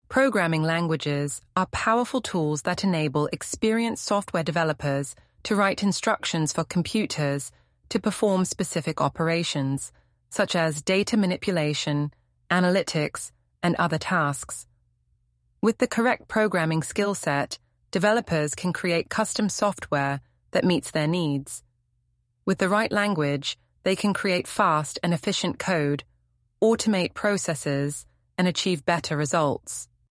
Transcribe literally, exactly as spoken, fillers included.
Programming languages are powerful tools that enable experienced software developers to write instructions for computers to perform specific operations, such as data manipulation, analytics, and other tasks. With the correct programming skill set, developers can create custom software that meets their needs. With the right language, they can create fast and efficient code, automate processes, and achieve better results.